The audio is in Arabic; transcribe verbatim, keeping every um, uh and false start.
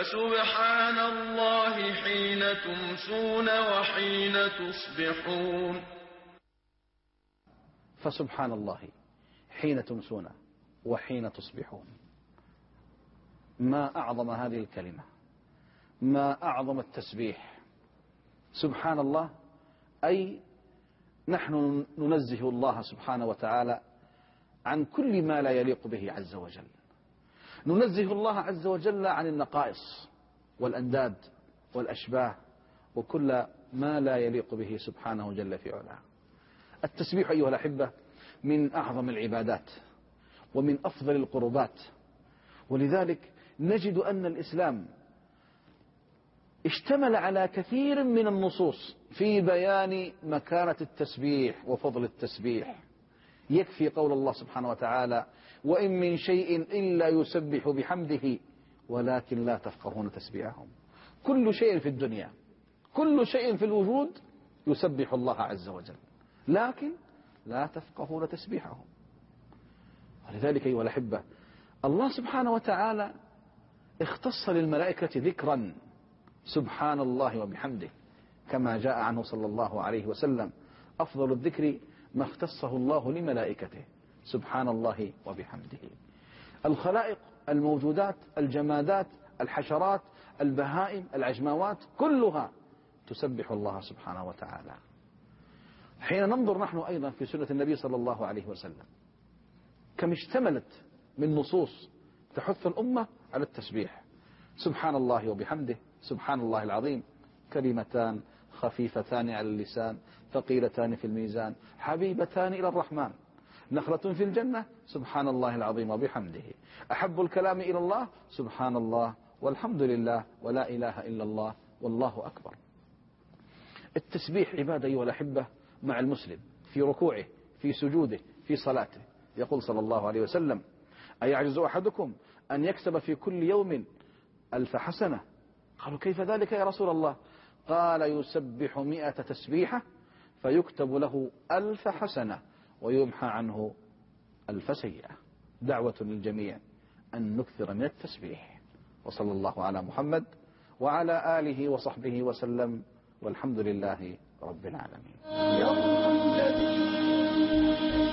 فسبحان الله حين تمسون وحين تصبحون. فسبحان الله حين تمسون وحين تصبحون. ما أعظم هذه الكلمة، ما أعظم التسبيح. سبحان الله، أي نحن ننزه الله سبحانه وتعالى عن كل ما لا يليق به عز وجل. ننزه الله عز وجل عن النقائص والأنداد والأشباه وكل ما لا يليق به سبحانه جل في علاه. التسبيح أيها الأحبة من أعظم العبادات ومن أفضل القربات، ولذلك نجد أن الإسلام اشتمل على كثير من النصوص في بيان مكانة التسبيح وفضل التسبيح. يكفي قول الله سبحانه وتعالى: وإن من شيء إلا يسبح بحمده ولكن لا تفقهون تسبيحهم. كل شيء في الدنيا، كل شيء في الوجود يسبح الله عز وجل، لكن لا تفقهون تسبيحهم. ولذلك أيها الأحبة الله سبحانه وتعالى اختص للملائكة ذكرا سبحان الله وبحمده، كما جاء عنه صلى الله عليه وسلم: أفضل الذكر ما اختصه الله لملائكته سبحان الله وبحمده. الخلائق، الموجودات، الجمادات، الحشرات، البهائم، العجماوات، كلها تسبح الله سبحانه وتعالى. حين ننظر نحن أيضا في سنة النبي صلى الله عليه وسلم كم اشتملت من نصوص تحث الأمة على التسبيح. سبحان الله وبحمده، سبحان الله العظيم، كلمتان خفيفتان على اللسان ثقيلتان في الميزان حبيبتان إلى الرحمن، نخلة في الجنة، سبحان الله العظيم وبحمده، أحب الكلام إلى الله، سبحان الله والحمد لله ولا إله إلا الله والله أكبر. التسبيح عبادة أيها الأحبة مع المسلم في ركوعه، في سجوده، في صلاته. يقول صلى الله عليه وسلم: أيعجز أحدكم أن يكسب في كل يوم ألف حسنة؟ قالوا: كيف ذلك يا رسول الله؟ قال: يسبح مئة تسبيحة فيكتب له ألف حسنة ويمحى عنه ألف سيئة. دعوة للجميع أن نكثر من التسبيح. وصلى الله على محمد وعلى آله وصحبه وسلم، والحمد لله رب العالمين.